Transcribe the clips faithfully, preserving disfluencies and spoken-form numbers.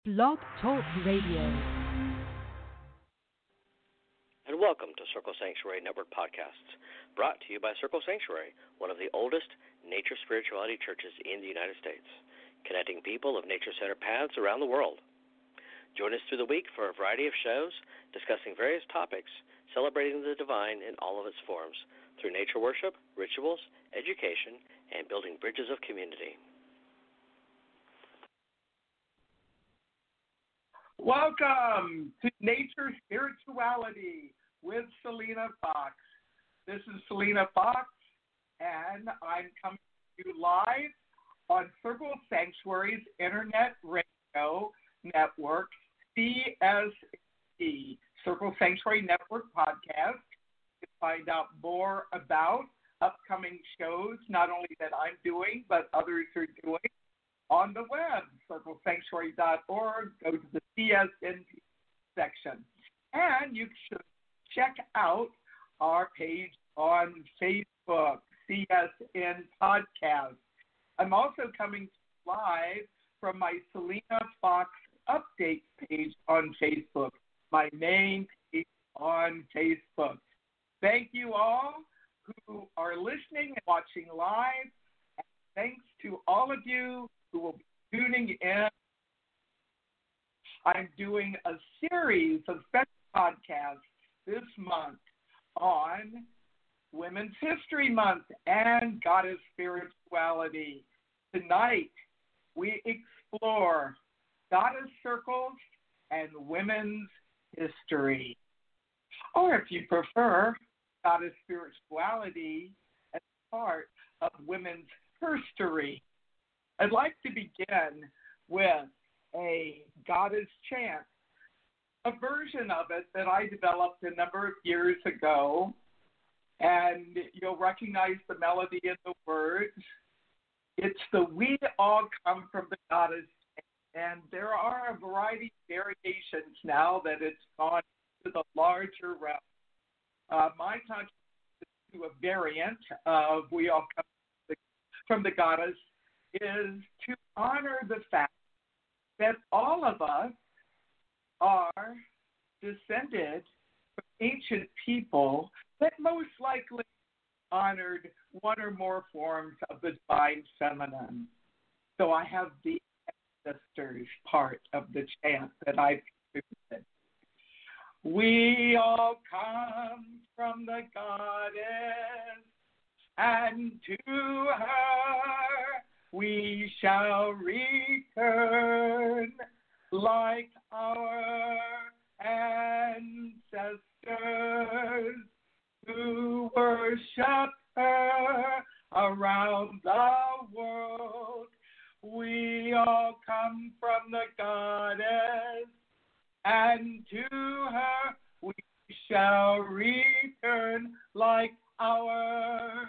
Blog Talk Radio. And welcome to Circle Sanctuary Network Podcasts, brought to you by Circle Sanctuary, one of the oldest nature spirituality churches in the United States, connecting people of nature-centered paths around the world. Join us through the week for a variety of shows discussing various topics, celebrating the divine in all of its forms, through nature worship, rituals, education, and building bridges of community. Welcome to Nature Spirituality with Selena Fox. This is Selena Fox, and I'm coming to you live on Circle Sanctuary's Internet Radio Network, C S N, Circle Sanctuary Network Podcast. To find out more about upcoming shows, not only that I'm doing, but others are doing, on the web, circle sanctuary dot org, go to the C S N P section. And you should check out our page on Facebook, C S N Podcast. I'm also coming live from my Selena Fox Update page on Facebook, my main page on Facebook. Thank you all who are listening and watching live. And thanks to all of you who will be tuning in. I'm doing a series of special podcasts this month on Women's History Month and Goddess Spirituality. Tonight, we explore Goddess Circles and Women's History. Or if you prefer, Goddess Spirituality as part of Women's History. I'd like to begin with a goddess chant, a version of it that I developed a number of years ago, and you'll recognize the melody and the words. It's the We All Come from the Goddess chant, and there are a variety of variations now that it's gone to the larger realm. Uh, my contribution to a variant of We All Come from the, from the Goddess is to honor the fact that all of us are descended from ancient people that most likely honored one or more forms of the divine feminine. So I have the ancestors part of the chant that I've contributed. We all come from the goddess, and to her we shall return like our ancestors who worship her around the world. We all come from the goddess, and to her we shall return like our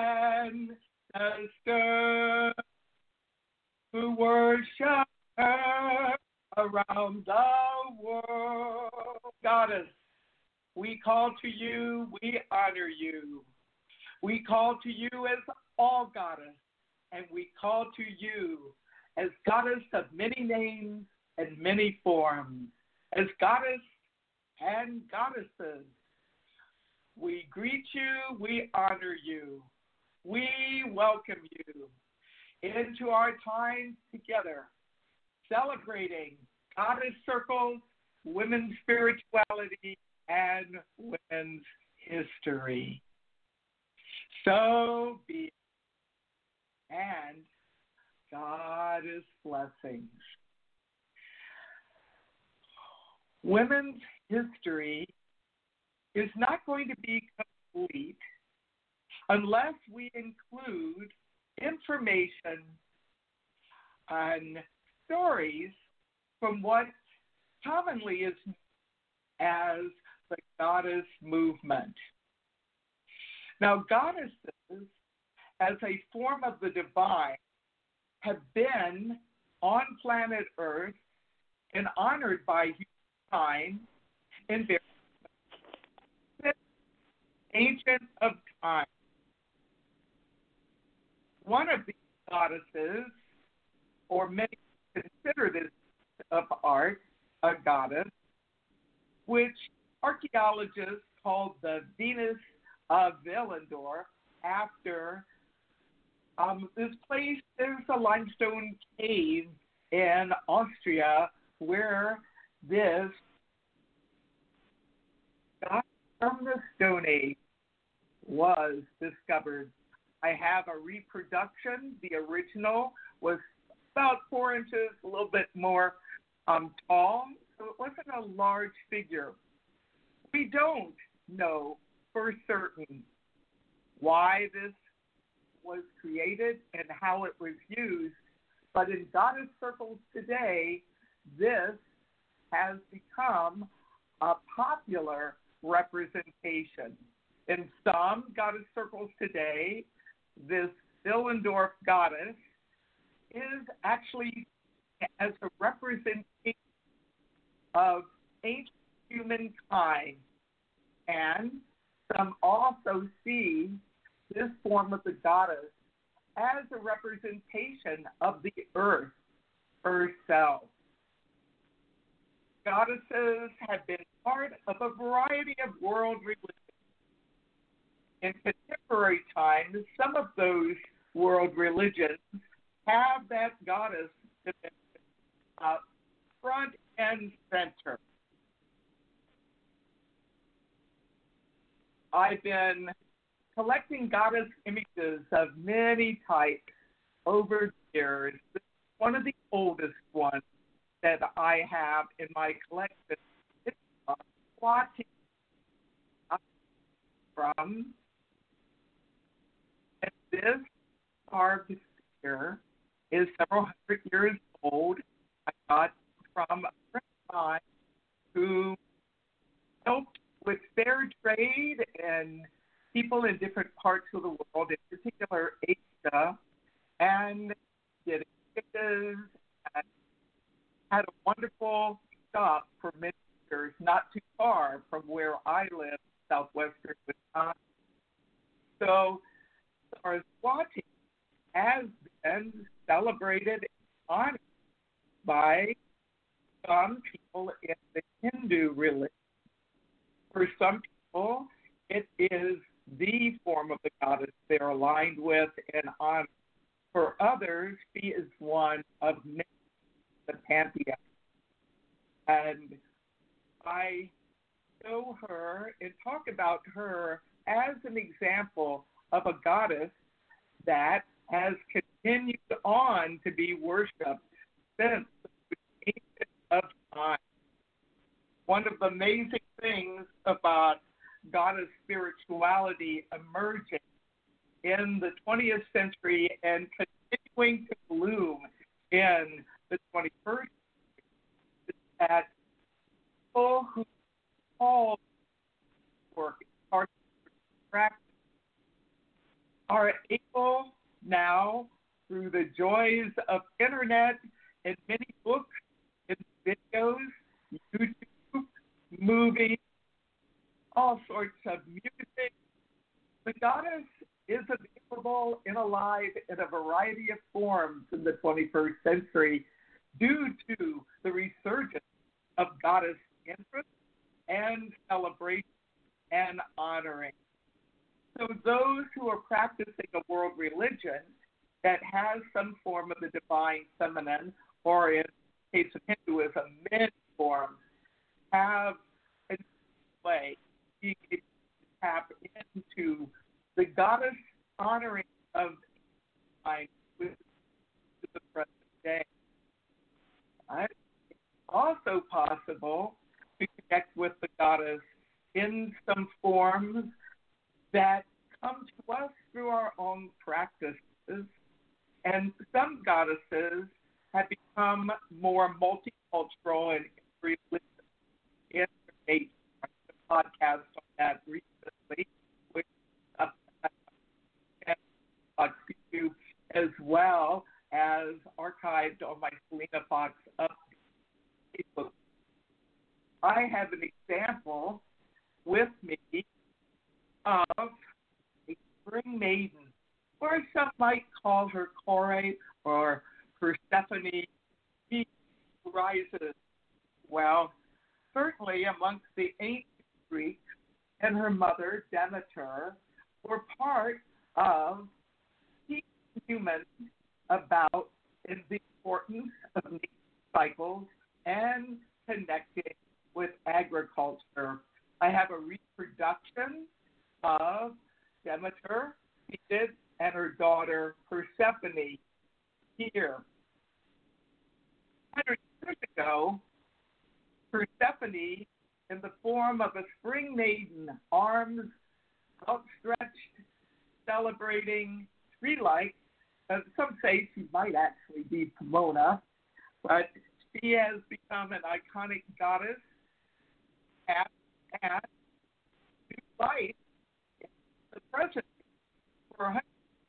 ancestors who worship her around the world. Goddess, we call to you, we honor you. We call to you as all goddess, and we call to you as goddess of many names and many forms, as goddess and goddesses. We greet you, we honor you. We welcome you into our time together, celebrating Goddess Circles, women's spirituality, and women's history. So be it. And Goddess blessings. Women's history is not going to be complete unless we include information and stories from what commonly is known as the goddess movement. Now, goddesses, as a form of the divine, have been on planet Earth and honored by humankind in various ancient of time. One of these goddesses, or many consider this of art, a goddess, which archaeologists called the Venus of Willendorf after um, this place. There's a limestone cave in Austria where this goddess from the Stone Age was discovered. I have a reproduction. The original was about four inches, a little bit more um, tall, so it wasn't a large figure. We don't know for certain why this was created and how it was used, but in goddess circles today, this has become a popular representation. In some goddess circles today, this Willendorf goddess is actually as a representation of ancient humankind, and some also see this form of the goddess as a representation of the earth herself. Goddesses have been part of a variety of world religions. In contemporary times, some of those world religions have that goddess uh, front and center. I've been collecting goddess images of many types over the years. This is one of the oldest ones that I have in my collection. It's a Swati from, and this carved figure is several hundred years old. I got from a friend of mine who helped with fair trade and people in different parts of the world, in particular Asia, and did images and had a wonderful shop for many years, not too far from where I live, southwestern Wisconsin. So Saraswati has been celebrated and honored by some people in the Hindu religion. For some people, it is the form of the goddess they're aligned with and honor. For others, she is one of many in the pantheon. And I show her and talk about her as an example of a goddess that has continued on to be worshipped since the ancient of time. One of the amazing things about goddess spirituality emerging in the twentieth century and continuing to bloom in the twenty-first century is that people who call work are practice are able now, through the joys of internet and many books and videos, YouTube, movies, all sorts of music. The goddess is available and alive in a variety of forms in the twenty-first century due to the resurgence of goddess interest and celebration and honoring. So those who are practicing a world religion that has some form of the divine feminine, or in the case of Hinduism, many forms, have a way being able to tap into the goddess honoring of divine with the present day. Right? It's also possible to connect with the goddess in some forms that come to us through our own practices. And some goddesses have become more multicultural and religious. In a podcast on that recently, which uh, on YouTube, as well as archived on my Selena Fox up Facebook. I have an example with me of a spring maiden, or some might call her Kore or Persephone. She rises? Well, certainly amongst the ancient Greeks and her mother, Demeter, were part of teaching humans about the importance of nature cycles and connecting with agriculture. I have a reproduction of Demeter, Thetis, and her daughter Persephone here. one hundred years ago, Persephone, in the form of a spring maiden, arms outstretched, celebrating tree-like. Uh, some say she might actually be Pomona, but she has become an iconic goddess at, at new life in the present. For a hundred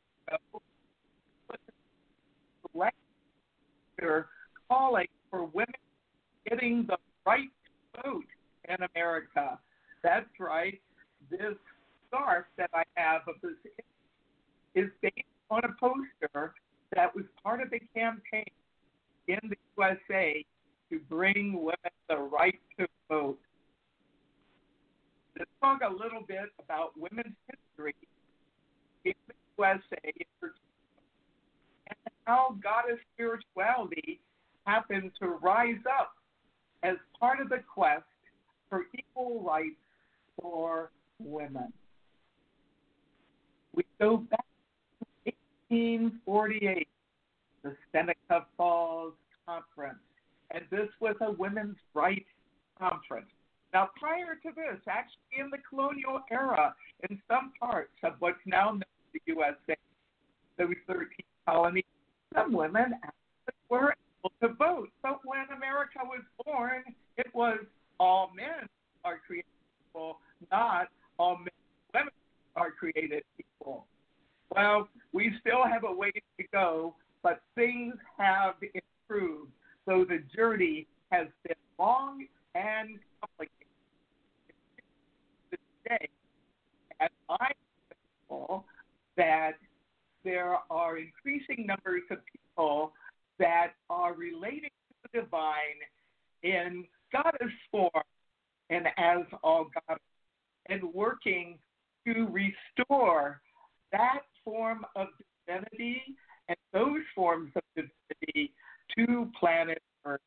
years ago, calling for women getting the right to vote in America. That's right. This scarf that I have of this is based on a poster that was part of a campaign in the U S A to bring women the right to vote. Let's talk a little bit about women's history in the U S A and how goddess spirituality happened to rise up as part of the quest for equal rights for women. We go back to eighteen forty-eight, the Seneca Falls Conference, and this was a women's rights conference. Now, prior to this, actually in the colonial era, in some parts of what's now known as the U S A, those thirteen colonies, some women actually were able to vote. But when America was born, it was all men are created equal, not all men and women are created equal. Well, we still have a ways to go, but things have improved. So the journey has been long and complicated. Today, and I'm thankful that there are increasing numbers of people that are relating to the divine in goddess form and as all goddess, and working to restore that form of divinity and those forms of divinity to planet Earth.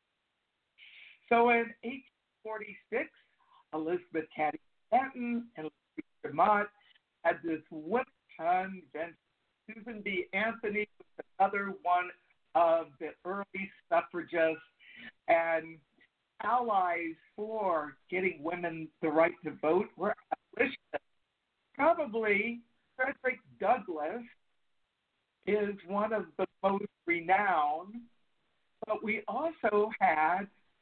So in eighteen forty-six, Elizabeth Cady Stanton and Louise Mott had this women's convention. Susan B. Anthony was another one of the early suffragists and allies for getting women the right to vote were abolitionists. Probably Frederick Douglass is one of the most renowned, but we also had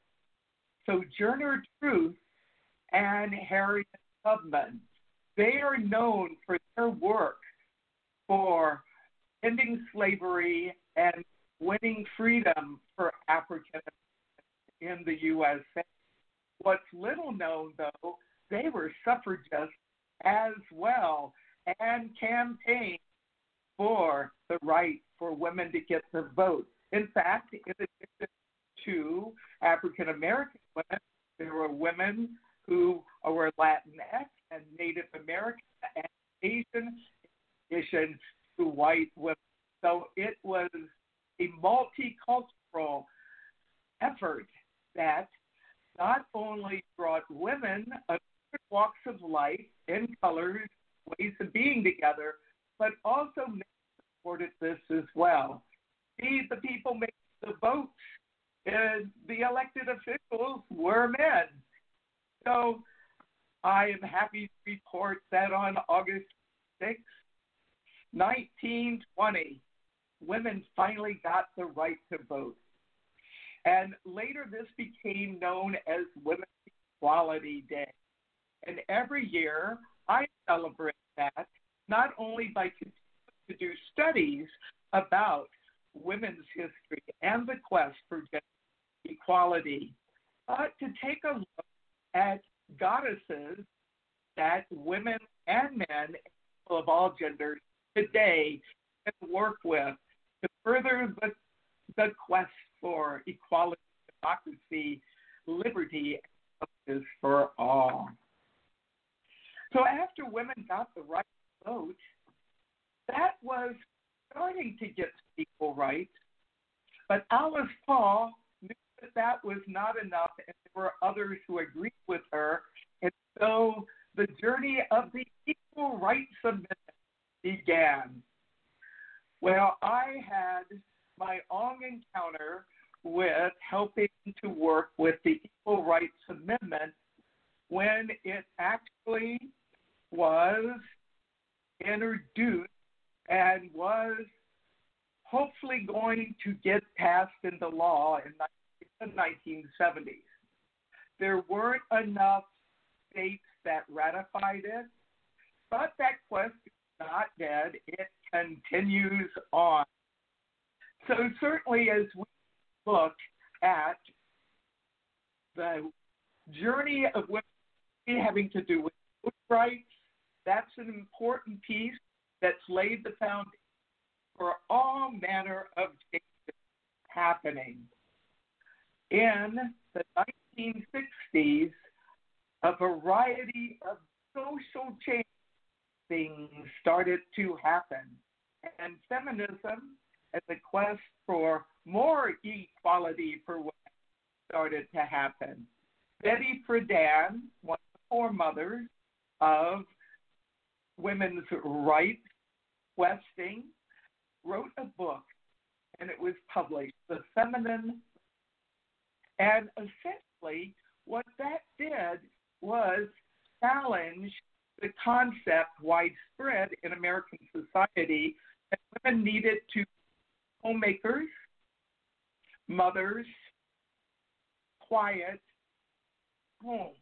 Sojourner Truth and Harriet Tubman. They are known for their work for ending slavery and winning freedom for African Americans in the U S A. What's little known, though, they were suffragists as well and campaigned for the right for women to get the vote. In fact, in addition to African American women, there were women who were Latinx and Native American and Asian, in addition to white women. So it was a multicultural effort that not only brought women of different walks of life and colors, ways of being together, but also men supported this as well. See, the people making the votes, and the elected officials were men. So I am happy to report that on August sixth, nineteen twenty, women finally got the right to vote. And later this became known as Women's Equality Day. And every year I celebrate that, not only by continuing to do studies about women's history and the quest for gender equality, but to take a look at goddesses that women and men of all genders today can work with to further the, the quest for equality democracy, liberty, and justice for all. So after women got the right to vote, that was starting to get equal rights. But Alice Paul knew that that was not enough, and there were others who agreed with her. And so the journey of the Equal Rights Amendment began. Well, I had my own encounter with helping to work with the Equal Rights Amendment when it actually was introduced and was hopefully going to get passed into law in the nineteen seventies. There weren't enough states that ratified it, but that quest is not dead. It continues on. So certainly as we look at the journey of women having to do with voting rights, that's an important piece that's laid the foundation for all manner of changes happening. In the nineteen sixties, a variety of social change things started to happen, and feminism and the quest for more equality for women started to happen. Betty Friedan, one of the foremothers of women's rights questing, wrote a book, and it was published, The Feminine. And essentially, what that did was challenge the concept widespread in American society that women needed to be homemakers, mothers, quiet, home.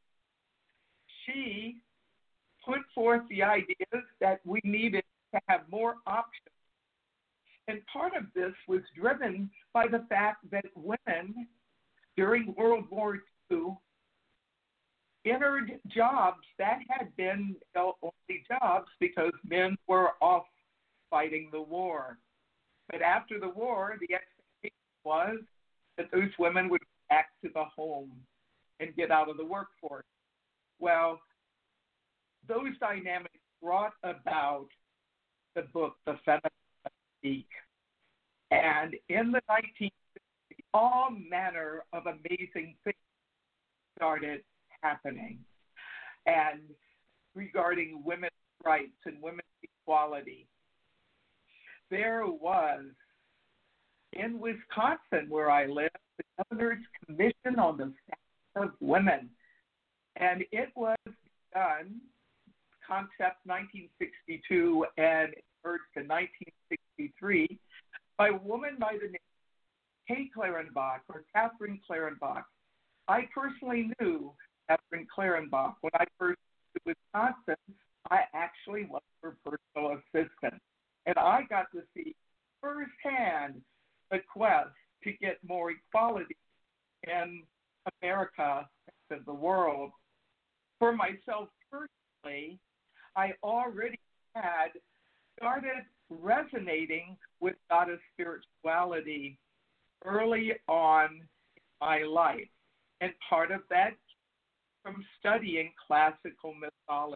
She put forth the ideas that we needed to have more options. And part of this was driven by the fact that women during World War Two entered jobs that had been male-only jobs because men were off fighting the war. But after the war, the expectation was that those women would go back to the home and get out of the workforce. Well, those dynamics brought about the book, The Feminine Speak. And in the nineteen sixties, all manner of amazing things started happening. And regarding women's rights and women's equality, there was, in Wisconsin, where I live, the Governor's Commission on the Status of Women. And it was done, concept nineteen sixty-two, and merged in nineteen sixty-three, by a woman by the name of Kay Clarenbach, or Catherine Clarenbach. I personally knew Catherine Clarenbach. When I first went to Wisconsin, I actually was her personal assistant. And I got to see firsthand the quest to get more equality in America and the world. For myself personally, I already had started resonating with goddess spirituality early on in my life. And part of that from studying classical mythology.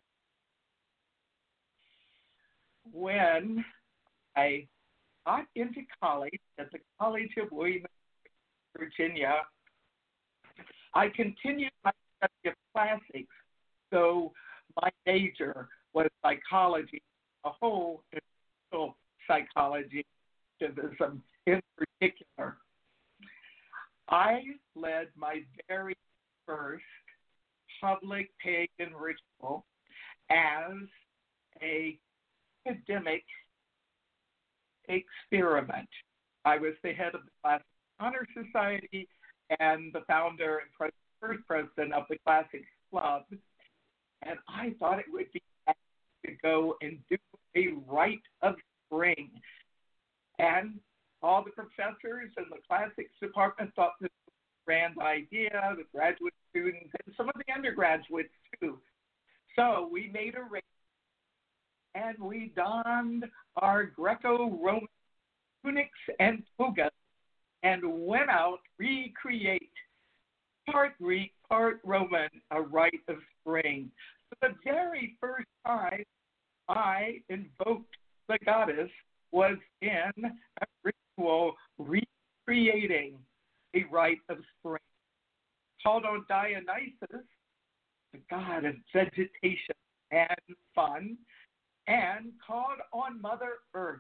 When I got into college at the College of William, Virginia, I continued my study of classics. So my major was psychology, a whole social psychology, activism in particular. I led my very first public pagan ritual as a academic experiment. I was the head of the Classic Honor Society and the founder and pres- first president of the Classics Club, and I thought it would be to go and do a rite of spring. And all the professors in the classics department thought this was a grand idea, the graduate students, and some of the undergraduates too. So we made a arrangement, and we donned our Greco-Roman tunics and togas and went out, recreate, part Greek, part Roman, a rite of spring. For the very first time I invoked the goddess was in a ritual recreating a rite of spring. Called on Dionysus, the god of vegetation and fun, and called on Mother Earth.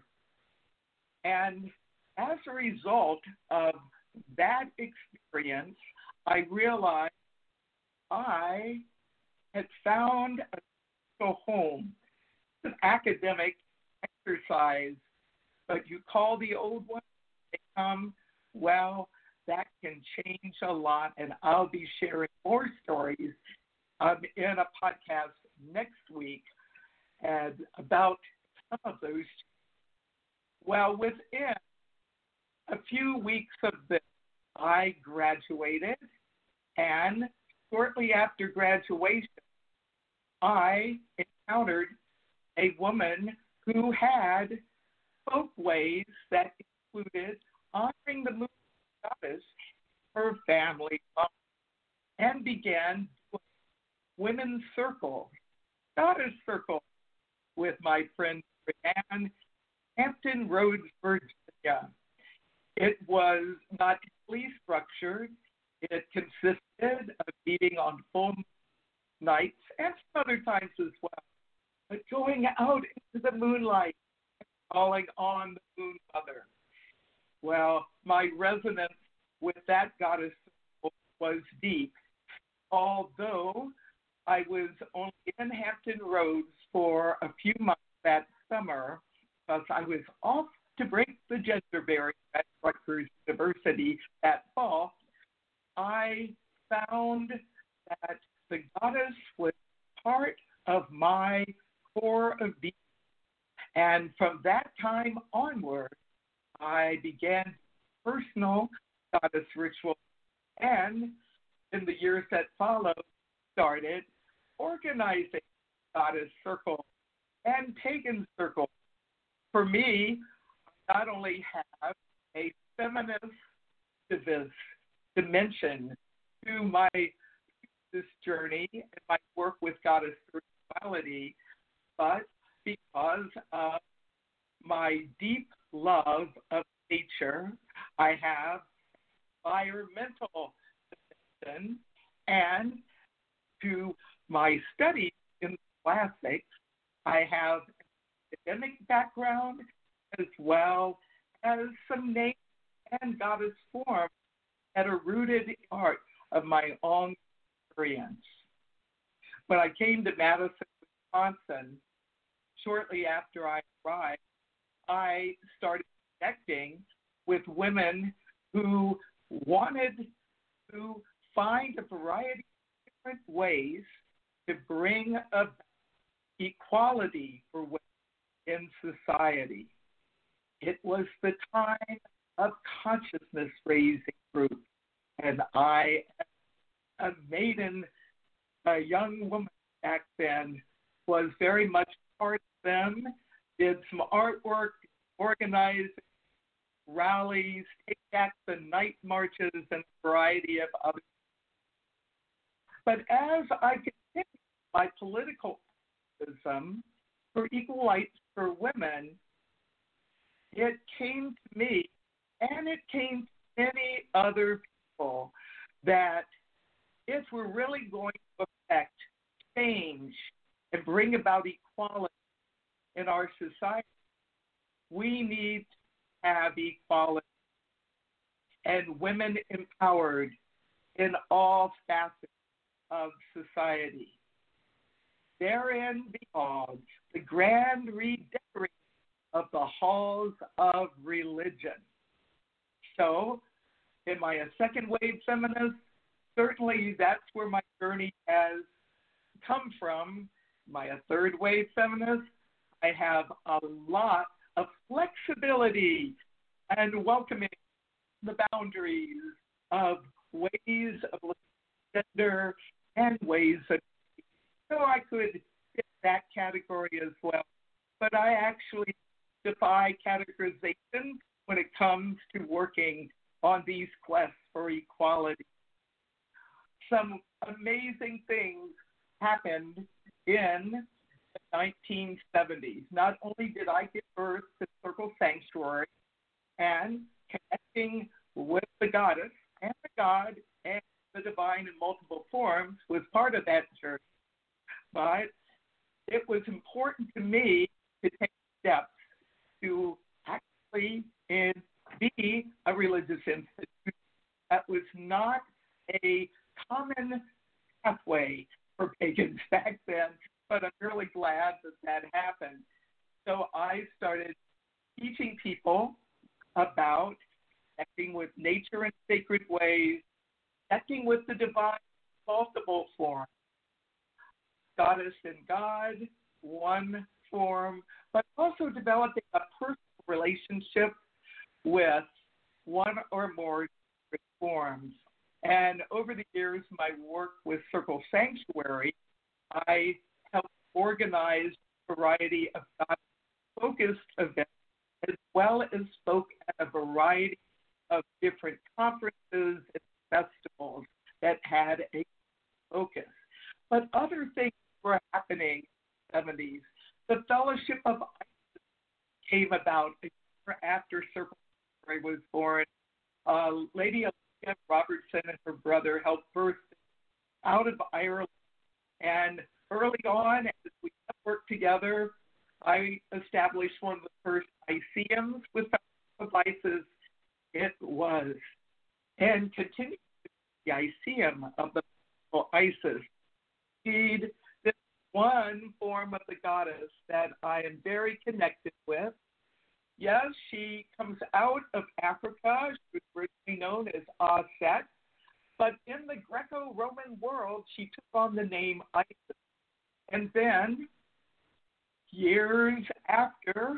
And as a result of that experience, I realized I had found a special home, an academic exercise, but you call the old ones, they come, well, that can change a lot, and I'll be sharing more stories um, in a podcast next week and about some of those. Well, within a few weeks of this, I graduated, and shortly after graduation, I encountered a woman who had folkways that included honoring the moon goddess, her family, and began doing women's circle, goddess circle, with my friend Brianne, Hampton Roads, Virginia. It was not easily structured. It consisted of meeting on full nights and some other times as well, but going out into the moonlight and calling on the moon mother. Well, my resonance with that goddess was deep, although I was only in Hampton Roads for a few months that summer because I was off to break the gender barrier at Rutgers University that fall. I found that the goddess was part of my core of being. And from that time onward, I began personal goddess rituals, and in the years that followed, started organizing goddess circles and pagan circles. For me, I not only have a feminist dimension to my this journey and my work with goddess spirituality, but because of my deep love of nature, I have environmental dimension, and to my studies in classics, I have an academic background as well as some name and goddess forms that are rooted in the art of my own experience. When I came to Madison, Wisconsin, shortly after I arrived, I started connecting with women who wanted to find a variety of different ways to bring about equality for women in society. It was the time of consciousness raising group, and I, a maiden, a young woman back then, was very much part of them, did some artwork, organized rallies, take back the night marches, and a variety of other. But as I continued my political activism for equal rights for women, it came to me, and it came to many other people, that if we're really going to affect change and bring about equality in our society, we need to have equality and women empowered in all facets of society. Therein belongs the grand redecoration of the halls of religion. So, am I a second wave feminist? Certainly that's where my journey has come from. Am I a third wave feminist? I have a lot of flexibility and welcoming the boundaries of ways of gender and ways of, so I could fit that category as well. But I actually defy categorization when it comes to working on some amazing things happened in the nineteen seventies. Not only did I give birth to Circle Sanctuary and connecting with the goddess and the God and the divine in multiple forms was part of that journey, but it was important to me to take steps to actually in, be a religious institution that was not a common pathway for pagans back then, but I'm really glad that that happened. So I started teaching people about connecting with nature in sacred ways, connecting with the divine in multiple forms, goddess and God, one form, but also developing a personal relationship with one or more forms. And over the years, my work with Circle Sanctuary, I helped organize a variety of God-focused events, as well as spoke at a variety of different conferences and festivals that had a focus. But other things were happening in the seventies. The Fellowship of Isis came about a year after Circle Sanctuary was born. Uh, Lady Olivia Robertson and her brother helped birth out of Ireland. And early on, as we worked together, I established one of the first Iseums with Fellowship of Isis. It was, and continues to be the Iseum of the Fellowship of Isis. Indeed, this one form of the goddess that I am very connected with. Yes, she comes out of Africa. She was originally known as Aset, but in the Greco-Roman world, she took on the name Isis. And then, years after,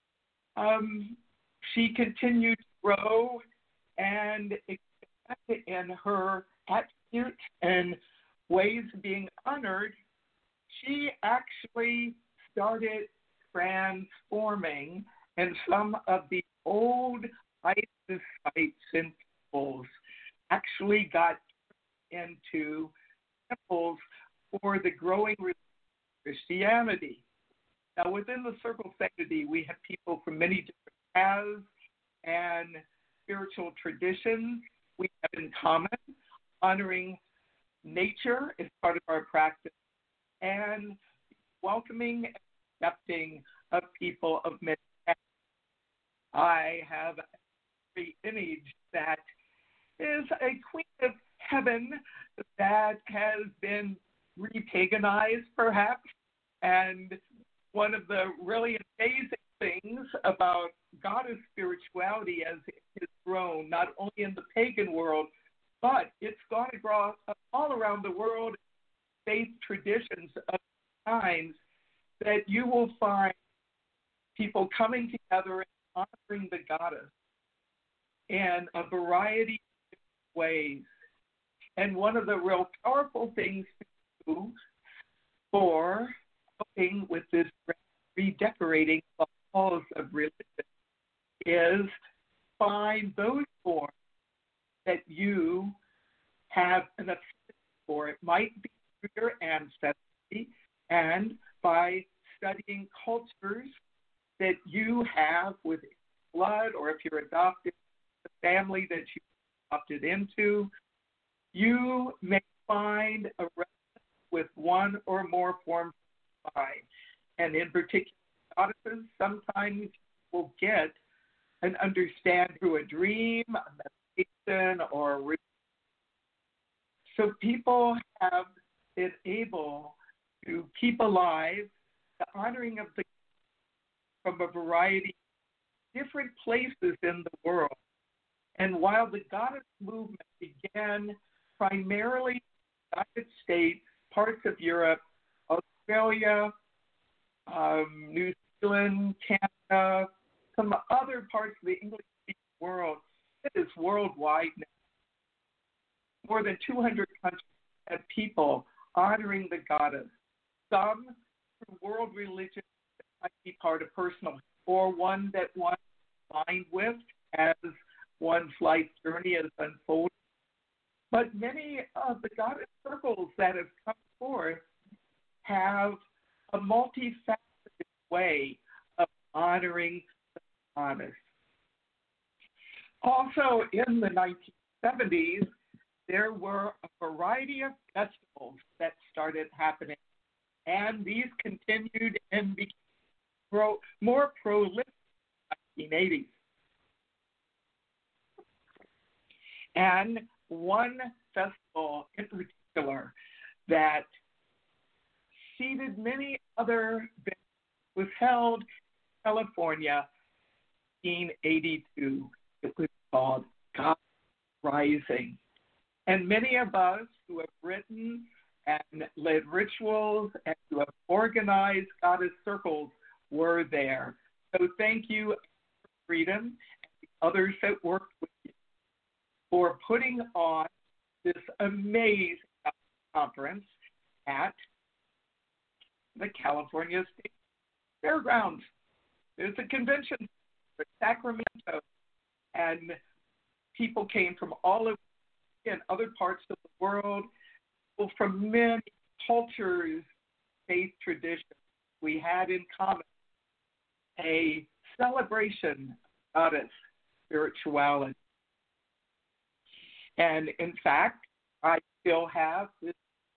um, she continued to grow and expand in her attributes and ways of being honored. She actually started transforming, and some of the old Isis sites and temples actually got into temples for the growing religion of Christianity. Now, within the Circle Sanctity, we have people from many different paths and spiritual traditions we have in common, honoring nature is part of our practice, and welcoming and accepting of people of many paths. I have the image that is a queen of heaven that has been repaganized, perhaps, and one of the really amazing things about goddess spirituality as it has grown, not only in the pagan world, but it's gone across all around the world, faith traditions of times, that you will find people coming together and honoring the goddess in a variety of ways. And one of the real powerful things to do for helping with this redecorating the halls of religion is find those forms that you have an affinity for. It might be through your ancestry, and by studying cultures that you have with blood, or if you're adopted, the family that you adopted into, you may find a resonance with one or more forms of divine. And in particular, goddesses, sometimes you will get an understanding through a dream, a meditation, or a ritual. So people have been able to keep alive the honoring of the from a variety of different places in the world. And while the goddess movement began primarily in the United States, parts of Europe, Australia, um, New Zealand, Canada, some other parts of the English-speaking world, it is worldwide now. More than two hundred countries have people honoring the goddess. Some through world religion that might be part of personal, or one that one is aligned with as one's life journey is unfolding. But many of the goddess circles that have come forth have a multifaceted way of honoring the goddess. Also, in the nineteen seventies, there were a variety of festivals that started happening, and these continued and became pro, more prolific in the nineteen eighties. And one festival in particular that seeded many other was held in California in nineteen eighty-two. It was called God Rising. And many of us who have written and led rituals and who have organized goddess circles were there. So thank you, Freedom, and the others that worked with you for putting on this amazing conference at the California State Fairgrounds. There's a convention in Sacramento, and people came from all over and other parts of the world, people from many cultures, faith traditions. We had in common a celebration of goddess spirituality. And in fact, I still have this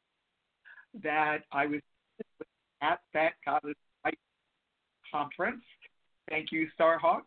that I was at that goddess conference. Thank you, Starhawk,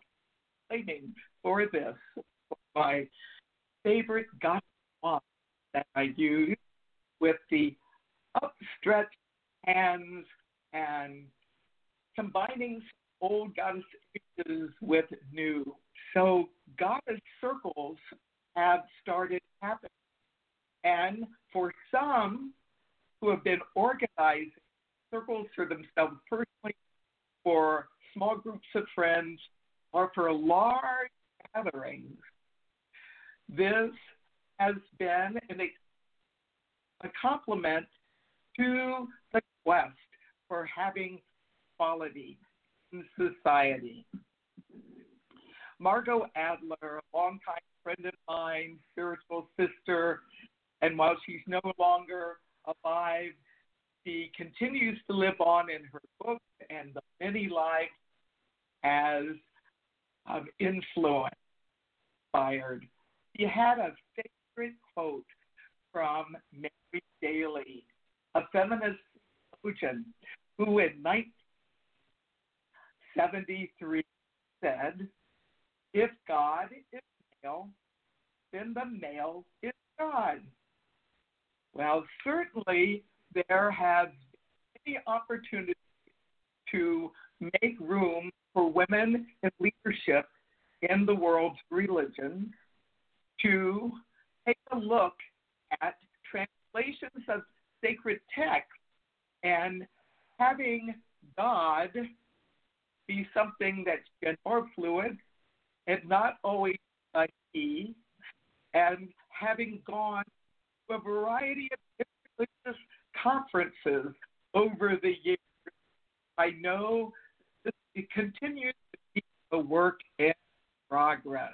for this. My favorite goddess wand that I use with the upstretched hands and combining old goddess images with new. So goddess circles have started happening. And for some who have been organizing circles for themselves personally, for small groups of friends, or for large gatherings, this has been an, a complement to the quest for having equality in society. Margot Adler, a longtime friend of mine, spiritual sister, and while she's no longer alive, she continues to live on in her book and the many lives as of influence, inspired. She had a favorite quote from Mary Daly, a feminist theologian who in nineteen seventy-three said, "If God is male, then the male is God." Well, certainly there have been many opportunities to make room for women in leadership in the world's religions, to take a look at translations of sacred texts and having God be something that's more fluid and not always a he, and having gone to a variety of different religious conferences over the years, I know that it continues to be a work in progress.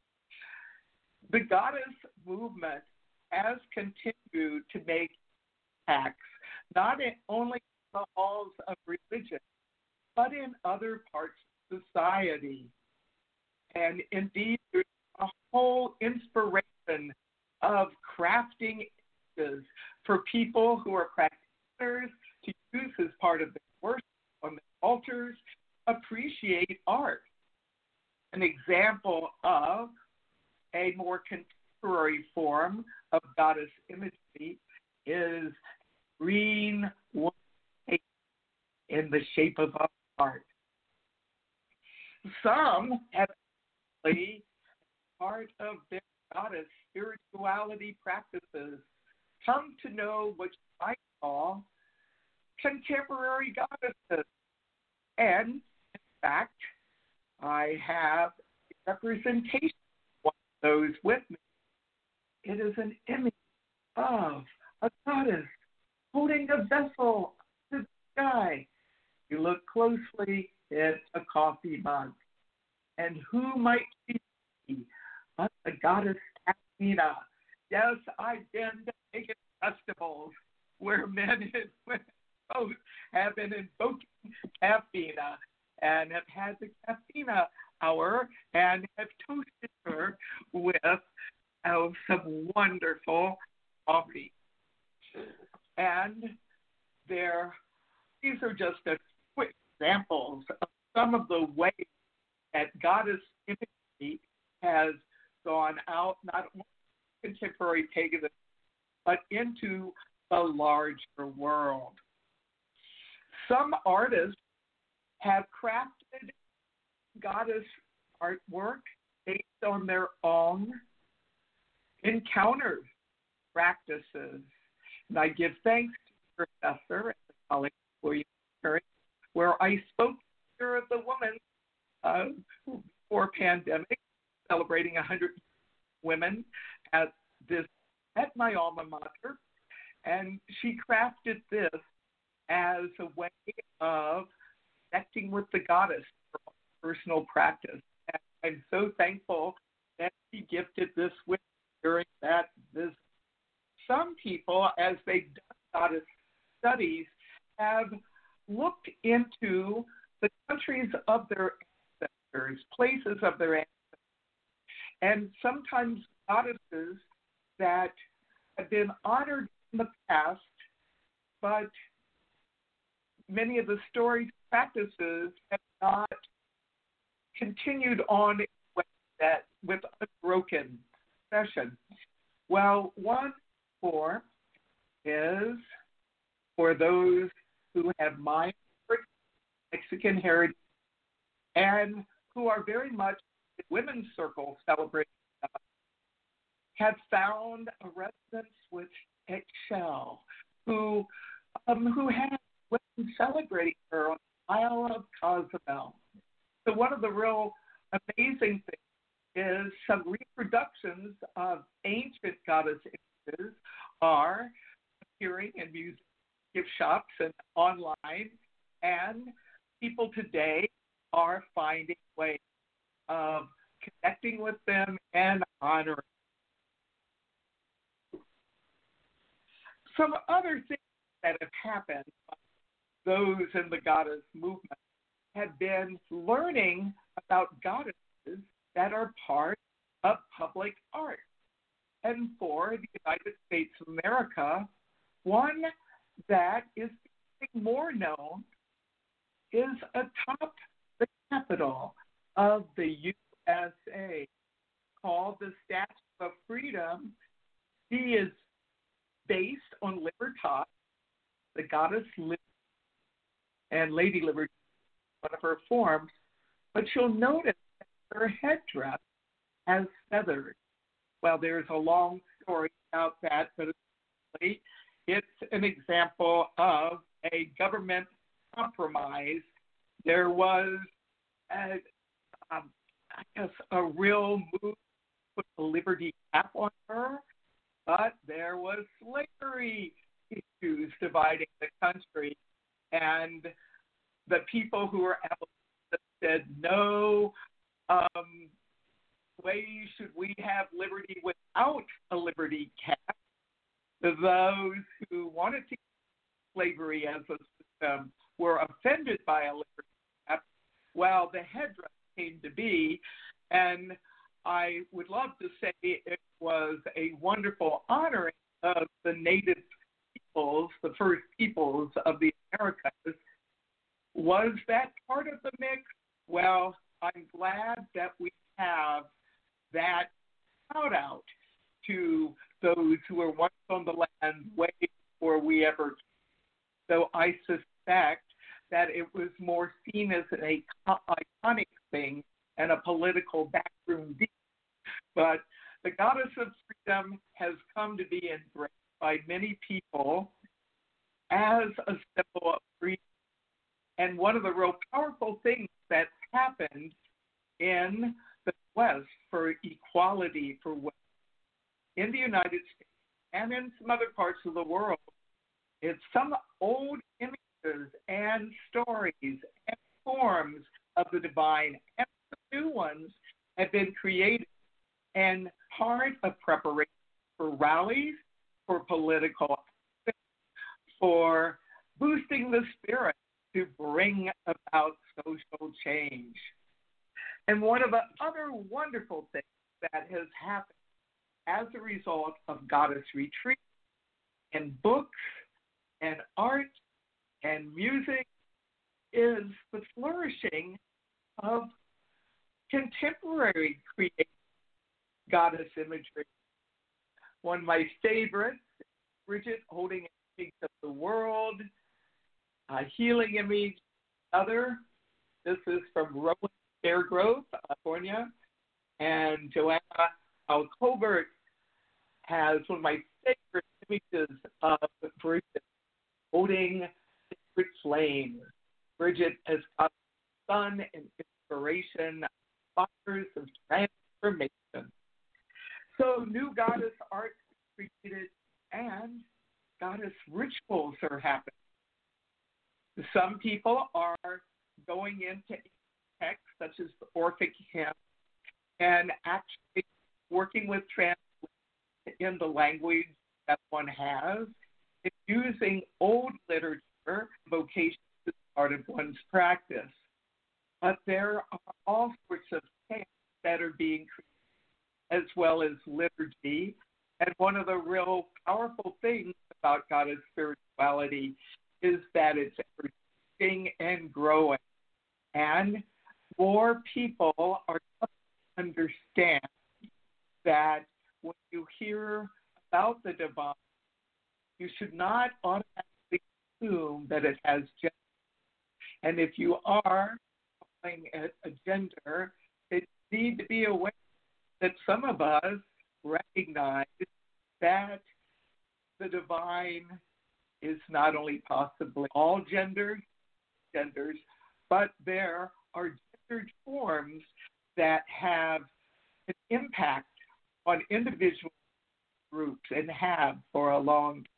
The goddess movement has continued to make acts, not in only in the halls of religion, but in other parts of society. And indeed, there's a whole inspiration of crafting images for people who are practitioners to use as part of their worship on the altars, appreciate art. An example of a more contemporary form of goddess imagery is green wood in the shape of a heart. Some have actually, part of their goddess spirituality practices, come to know what I call contemporary goddesses. And in fact, I have a representation of one of those with me. It is an image of a goddess holding a vessel to the sky. You look closely, it's a coffee mug. And who might she be but the goddess Athena, Yes, I've been to pagan festivals where men and women both have been invoking Caffeina and have had the Caffeina hour and have toasted her with uh, some wonderful coffee. And there, these are just a quick examples of some of the ways that goddess imagery has gone out, not only contemporary paganism, but into the larger world. Some artists have crafted goddess artwork based on their own encounters, practices. And I give thanks to the professor at the College of William and Mary, where I spoke here of the woman uh, before pandemic, celebrating one hundred women at this at my alma mater, and she crafted this as a way of connecting with the goddess for personal practice. And I'm so thankful that she gifted this with me during that visit. Some people, as they've done goddess studies, have looked into the countries of their ancestors, places of their ancestors, and sometimes goddesses that have been honored in the past, but many of the stories, practices have not continued on with that with unbroken succession. Well, one for is for those who have my Mexican heritage and who are very much in women's circles celebrating God, have found a resonance with Excel, who um, who has women celebrating her on the Isle of Cozumel. So one of the real amazing things is some reproductions of ancient goddess images are appearing in museum gift shops and online, and people today are finding ways of connecting with them and honoring. Some other things that have happened, those in the goddess movement, have been learning about goddesses that are part of public art. And for the United States of America, one that is becoming more known is atop the Capitol of the U S A, called the Statue of Freedom. She is based on Libertas, the goddess Liberty, and Lady Liberty, one of her forms, but you'll notice that her headdress has feathers. Well, there's a long story about that, but it's an example of a government compromise. There was, a, um, I guess, a real move to put the Liberty cap on her, but there was slavery issues dividing the country, and the people who were abolitionists said, no um, way should we have liberty without a liberty cap. Those who wanted to keep slavery as a system were offended by a liberty cap. Well, the headdress came to be, and I would love to say it was a wonderful honoring of the native peoples, the first peoples of the Americas. Was that part of the mix? Well, I'm glad that we have that shout out to those who were once on the land way before we ever came. So I suspect that it was more seen as an iconic thing and a political backroom deal. But the goddess of freedom has come to be embraced by many people as a symbol of freedom. And one of the real powerful things that's happened in the West for equality for women in the United States and in some other parts of the world is some old images and stories and forms of the divine, and new ones have been created. And part of preparation for rallies, for political action, for boosting the spirit to bring about social change. And one of the other wonderful things that has happened as a result of Goddess Retreat and books and art and music is the flourishing of contemporary creative goddess imagery. One of my favorites, Bridget holding an image of the world, a healing image. Other, this is from Rowan Fairgrove, California, and Joanna Alcobert has one of my favorite images of Bridget holding sacred flames. Bridget has got sun and inspiration, fires of transformation. So new goddess art is created and goddess rituals are happening. Some people are going into texts such as the Orphic hymn and actually working with translation in the language that one has and using old literature, vocation as part of one's practice. But there are all sorts of texts that are being created, as well as liturgy. And one of the real powerful things about goddess spirituality is that it's emerging and growing. And more people are coming to understand that when you hear about the divine, you should not automatically assume that it has gender. And if you are calling it a gender, you need to be aware that some of us recognize that the divine is not only possibly all genders, genders, but there are gendered forms that have an impact on individual groups and have for a long time.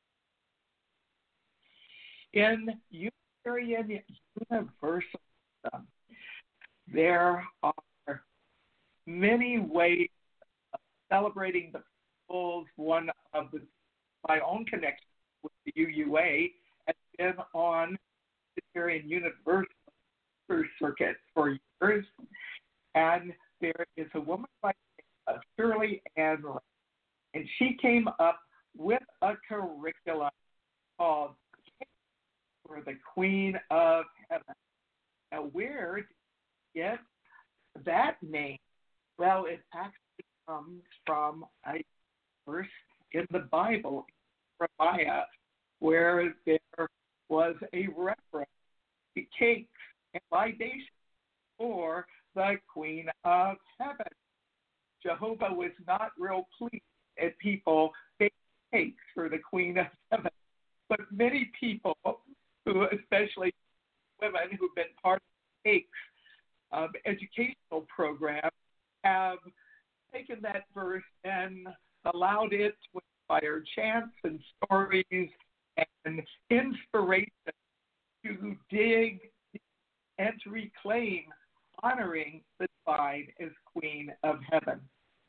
In Unitarian Universalism, there are many ways of celebrating the principles. One of the, my own connection with the U U A has been on the Unitarian Universalist circuit for years, and there is a woman by the name of Shirley Ann Wright, and she came up with a curriculum called for the Queen of Heaven. Now, where did you get that name? Well, it actually comes from a verse in the Bible, Jeremiah, where there was a reference to cakes and libations for the Queen of Heaven. Jehovah was not real pleased at people baking cakes for the Queen of Heaven, but many people, who, especially women who've been part of the cakes um, educational program, have taken that verse and allowed it to inspire chants and stories and inspiration to dig and to reclaim honoring the divine as Queen of Heaven.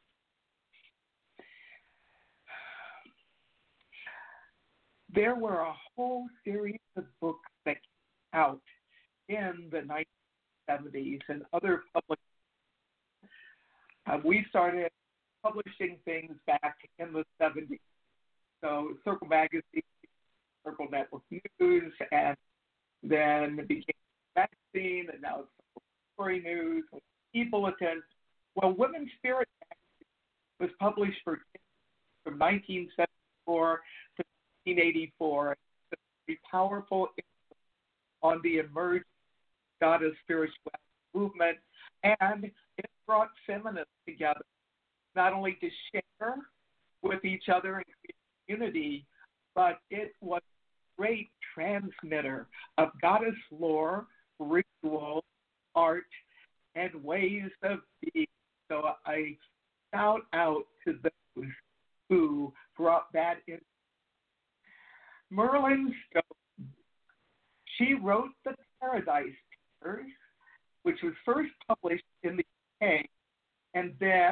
There were a whole series of books that came out in the nineteen seventies and other public. Uh, we started publishing things back in the seventies. So Circle Magazine, Circle Network News, and then it became Magazine, and now it's Story News, e-bulletins. Well, Women's Spirit Magazine was published for from nineteen seventy-four to nineteen eighty-four. It's a very powerful on the emerging goddess spirituality movement, and it brought feminists together, not only to share with each other and create unity, but it was a great transmitter of goddess lore, ritual, art, and ways of being. So I shout out to those who brought that in. Merlin Stone, she wrote the Paradise Papers, which was first published in the U K, and then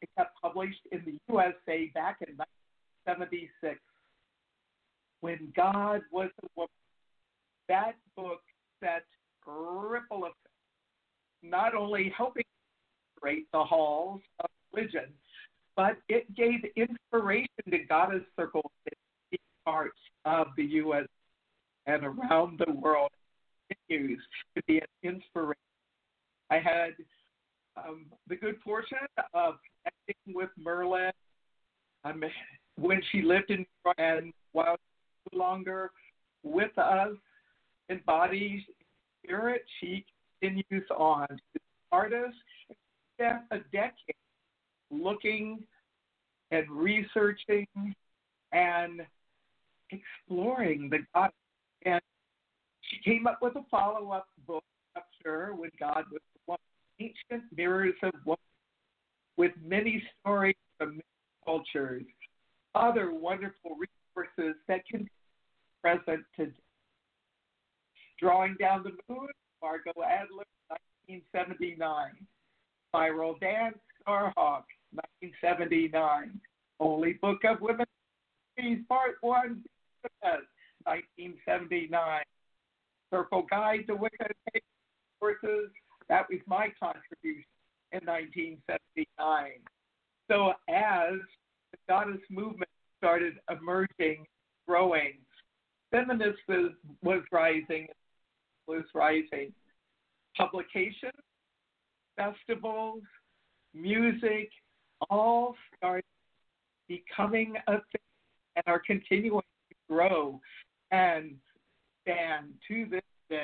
It got published in the U S A back in nineteen seventy-six. When God Was a Woman. That book set ripple effect, not only helping create the halls of religion, but it gave inspiration to goddess circles in parts of the U S and around the world. It continues to be an inspiration. I had um, the good fortune of connecting with Merlin um, when she lived in New York, and while she was no longer with us in body, spirit, she continues on. She's an artist, spent a decade looking and researching and exploring the goddess. And she came up with a follow-up book after When God Was a Woman, Ancient Mirrors of Woman, with many stories from many cultures, other wonderful resources that can be present today. Drawing Down the Moon, Margot Adler, nineteen seventy-nine. Spiral Dance, Starhawk, nineteen seventy-nine. Holy Book of Women, Part one, nineteen seventy-nine. Circle Guide to Wicca Courses, that was my contribution in nineteen seventy-nine. So as the goddess movement started emerging, growing, feminism was, was rising, was rising. Publications, festivals, music, all started becoming a thing and are continuing to grow and stand to this day.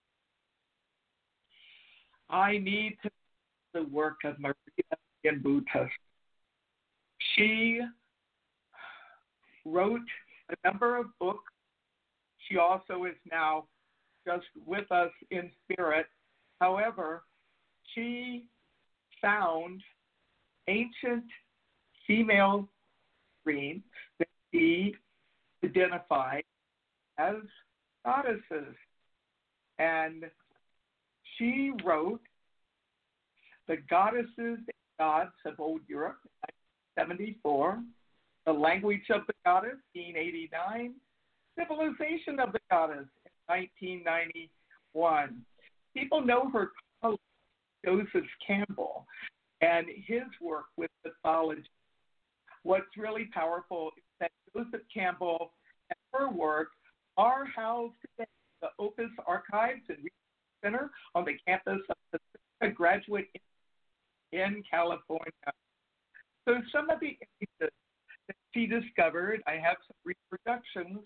I need to the work of Maria Gimbutas. She wrote a number of books. She also is now just with us in spirit. However, she found ancient female dreams that she identified as goddesses. And she wrote The Goddesses and Gods of Old Europe, nineteen seventy-four, The Language of the Goddess, nineteen eighty-nine, Civilization of the Goddess, in nineteen ninety-one. People know her colleague, Joseph Campbell, and his work with mythology. What's really powerful is that Joseph Campbell and her work are housed today in the Opus Archives and Research Center on the campus of the Pacifica Graduate in California. So some of the images that she discovered, I have some reproductions,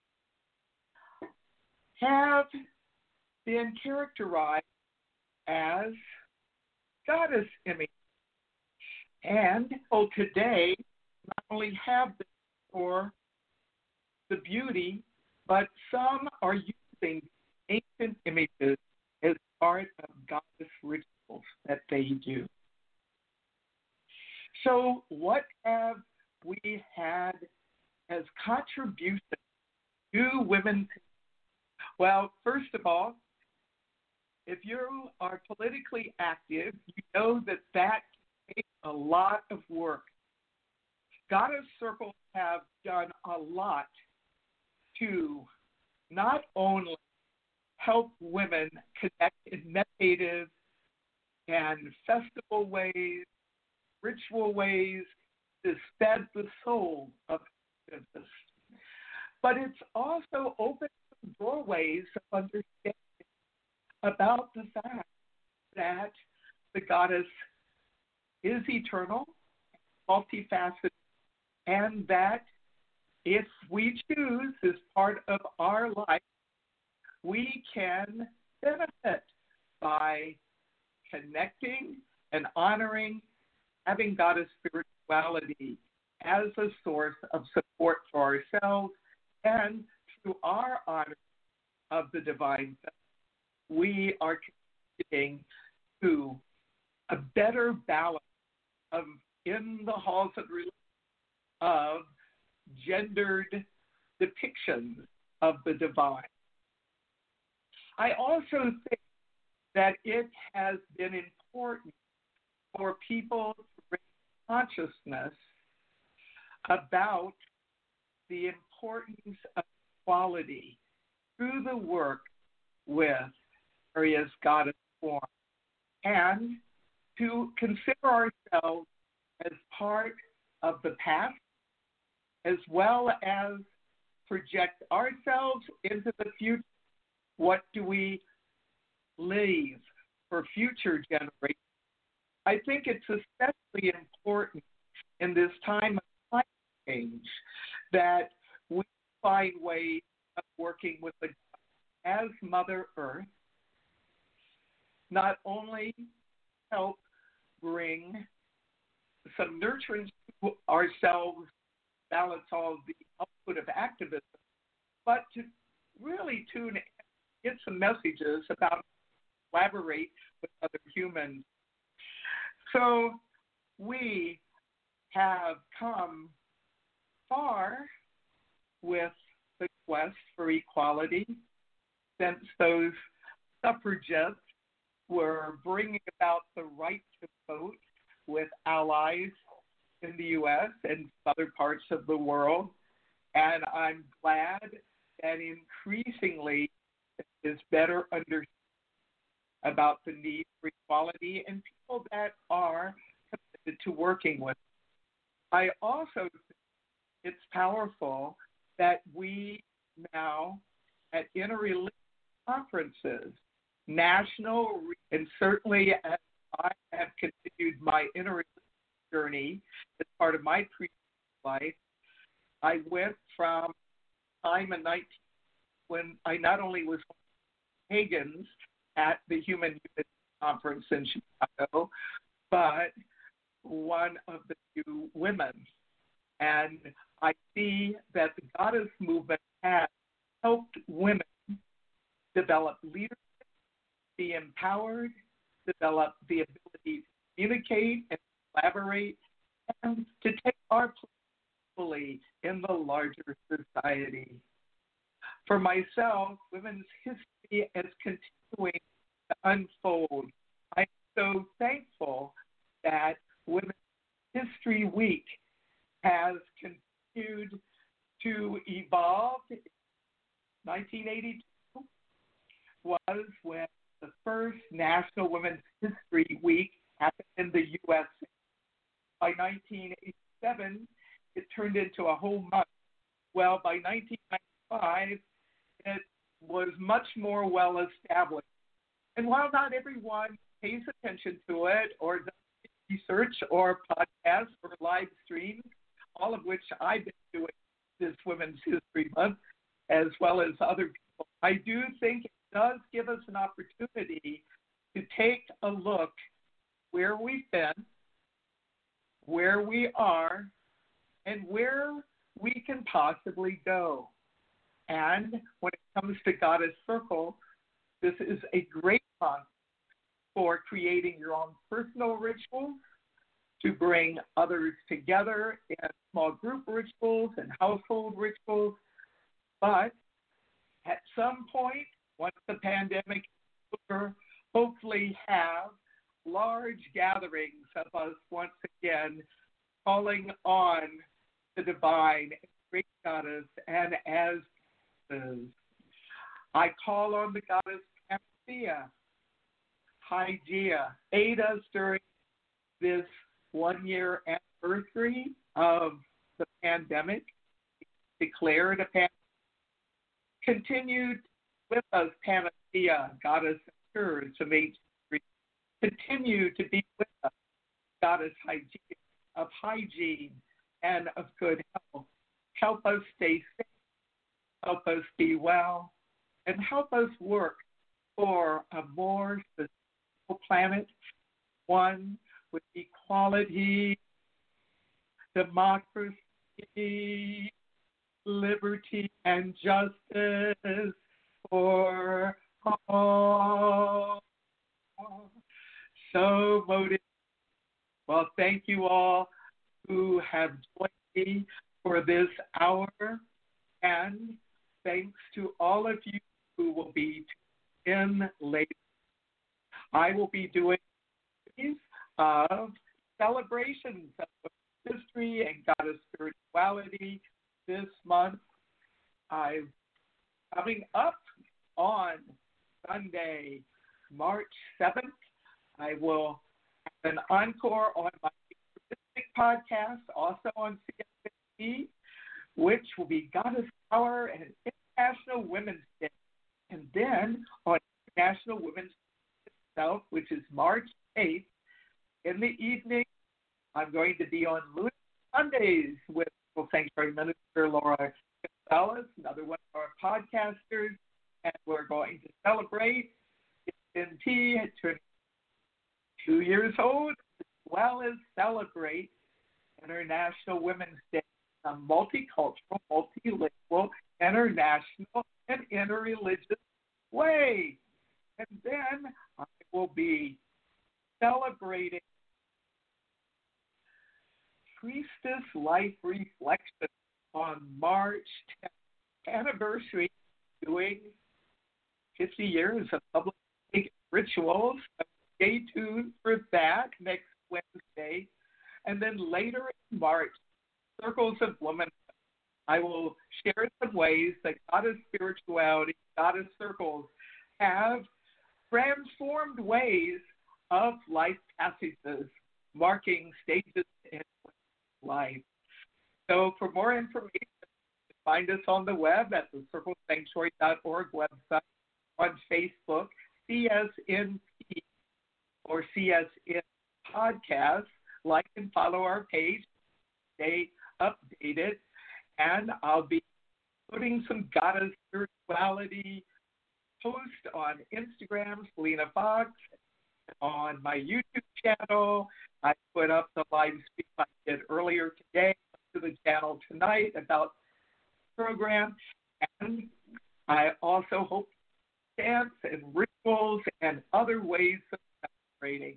have been characterized as goddess images. And people today not only have this for the beauty, but some are using ancient images as part of goddess rituals that they do. So what have we had as contributions to women's? Well, first of all, if you are politically active, you know that that takes a lot of work. Goddess circles have done a lot to not only help women connect in meditative and festival ways, ritual ways, to fed the soul of business, but it's also opened doorways of understanding about the fact that the goddess is eternal, multifaceted, and that if we choose as part of our life, we can benefit by connecting and honoring, having goddess spirituality as a source of support for ourselves, and through our honor of the divine, we are contributing to a better balance of in the halls of religion of gendered depictions of the divine. I also think that it has been important for people to raise consciousness about the importance of equality through the work with various goddess forms, and to consider ourselves as part of the past, as well as project ourselves into the future. What do we leave for future generations? I think it's especially important in this time of climate change that we find ways of working with the as Mother Earth, not only help bring some nurturance to ourselves, balance all the output of activism, but to really tune in, get some messages about collaborate with other humans. So we have come far with the quest for equality since those suffragettes were bringing about the right to vote with allies in the U S and other parts of the world. And I'm glad that increasingly it is better understood about the need for equality and people that are committed to working with it. I also think it's powerful that we now at interreligious conferences, national, and certainly as I have continued my interreligious journey as part of my previous life, I went from time in nineteen when I not only was pagans at the Human Unity Conference in Chicago, but one of the few women. And I see that the goddess movement has helped women develop leadership, be empowered, develop the ability to communicate and collaborate, and to take our place fully in the larger society. For myself, women's history is continuing to unfold. I'm so thankful that Women's History Week has continued to evolve. nineteen eighty-two was when the first National Women's History Week happened in the U S A. By nineteen eighty-seven, it turned into a whole month. Well, by nineteen ninety-five, it was much more well established. And while not everyone pays attention to it or does research or podcasts or live streams, all of which I've been doing this Women's History Month, as well as other people, I do think it does give us an opportunity to take a look where we've been, where we are, and where we can possibly go. And when it comes to Goddess Circle, this is a great month for creating your own personal rituals, to bring others together in small group rituals and household rituals. But at some point, once the pandemic is over, hopefully have large gatherings of us once again calling on the divine, great goddess, and as I call on the goddess Panacea, Hygeia, aid us during this one-year anniversary of the pandemic, declared a pandemic. Continued with us, Panacea, goddess of cures, of ancient Greece. Continue to be with us, goddess Hygeia, of hygiene and of good health. Help us stay safe, help us be well, and help us work for a more sustainable planet, one with equality, democracy, liberty, and justice for all. So motivated. Well, thank you all who have joined me for this hour, and thanks to all of you who will be in later. I will be doing these of celebrations of women's history and goddess spirituality this month. I'm coming up on Sunday, March seventh. I will have an encore on my podcast, also on C S N P, which will be Goddess Power and International Women's Day. And then on International Women's Day itself, which is March eighth, in the evening, I'm going to be on Lunar Sundays with Sanctuary Minister Laura Gonzalez, another one of our podcasters, and we're going to celebrate C S N P at twenty-two years old, as well as celebrate International Women's Day, a multicultural, multilingual, international, and interreligious way. And then I will be celebrating Priestess Life Reflection on March tenth, anniversary, doing fifty years of public rituals. So stay tuned for that next Wednesday. And then later in March, Circles of Woman, I will share some ways that Goddess spirituality, Goddess circles have transformed ways of life passages, marking stages in life. So for more information, find us on the web at the circle sanctuary dot org website, on Facebook, C S N P or C S N Podcast. Like and follow our page, stay updated, and I'll be putting some Goddess spirituality posts on Instagram, Selena Fox, on my YouTube channel. I put up the live stream I did earlier today to the channel tonight about the program, and I also hope dance and rituals and other ways of celebrating.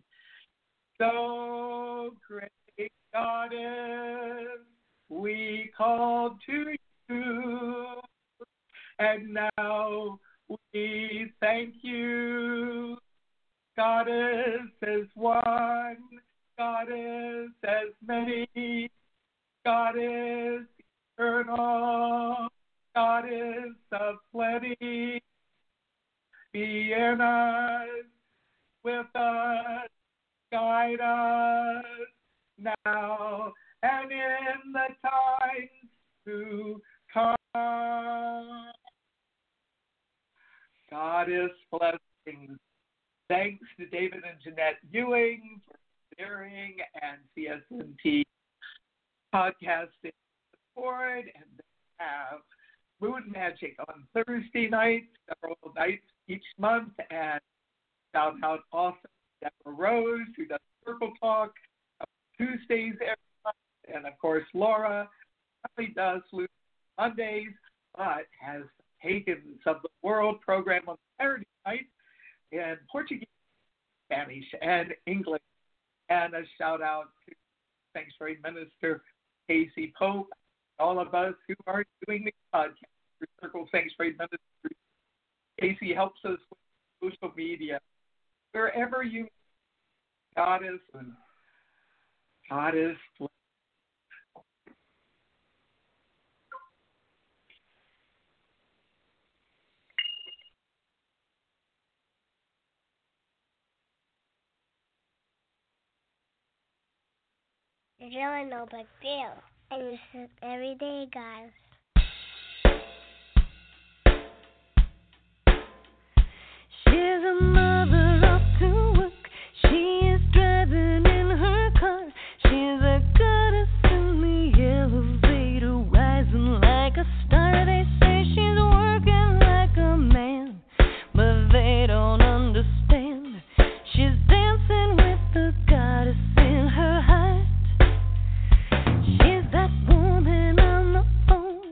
So great Goddess, we call to you, and now we thank you. Goddess as one, Goddess as many, Goddess eternal, Goddess of plenty, be in us, with us, guide us now and in the times to come. Goddess blessings. Thanks to David and Jeanette Ewing for sharing and C S N P podcasting support. And they have Moon Magic on Thursday nights, several nights each month. And shout out also Deborah Rose, who does Circle Talk on Tuesdays every month. And, of course, Laura probably does Lunar Mondays, but has Pagans of the World program on Saturday night in Portuguese, Spanish, and English. And a shout-out to Sanctuary Minister Casey Pope, all of us who are doing the podcast for Circle Sanctuary Ministry. Casey helps us with social media. Wherever you Goddess and Goddess. It's really no big deal. And this is every day, guys. She's a mother off to work. She is driving in her car. She's a goddess in the elevator, rising like a star. They say she's working like a man, but they don't understand. She's dancing with the goddess in her heart. She's that woman on the phone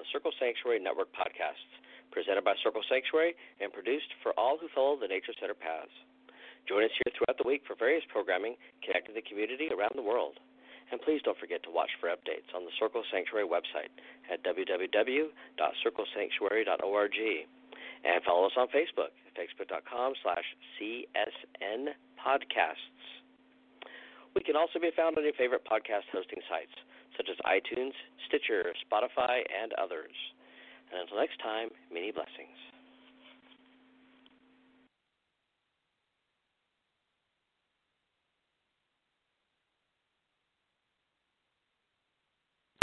the Circle Sanctuary Network podcasts, presented by Circle Sanctuary and produced for all who follow the Nature Center paths. Join us here throughout the week for various programming connecting the community around the world. And please don't forget to watch for updates on the Circle Sanctuary website at w w w dot circle sanctuary dot org. And follow us on Facebook at facebook.com slash CSN podcasts. We can also be found on your favorite podcast hosting sites, such as iTunes, Stitcher, Spotify, and others. And until next time, many blessings.